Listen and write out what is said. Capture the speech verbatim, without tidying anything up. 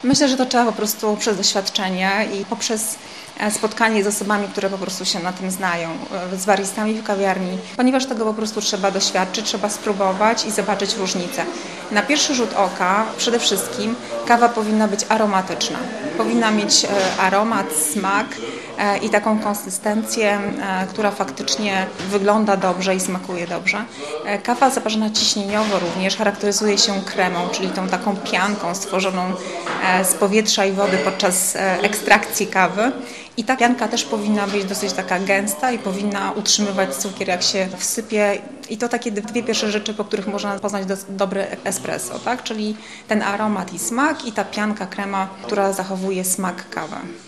Myślę, że to trzeba po prostu przez doświadczenie i poprzez spotkanie z osobami, które po prostu się na tym znają, z baristami w kawiarni, ponieważ tego po prostu trzeba doświadczyć, trzeba spróbować i zobaczyć różnice. Na pierwszy rzut oka przede wszystkim kawa powinna być aromatyczna. Powinna mieć aromat, smak i taką konsystencję, która faktycznie wygląda dobrze i smakuje dobrze. Kawa zaparzona ciśnieniowo również charakteryzuje się kremą, czyli tą taką pianką stworzoną z powietrza i wody podczas ekstrakcji kawy. I ta pianka też powinna być dosyć taka gęsta i powinna utrzymywać cukier, jak się wsypie. I to takie dwie pierwsze rzeczy, po których można poznać do, dobry espresso, tak? Czyli ten aromat i smak i ta pianka, krema, która zachowuje smak kawy.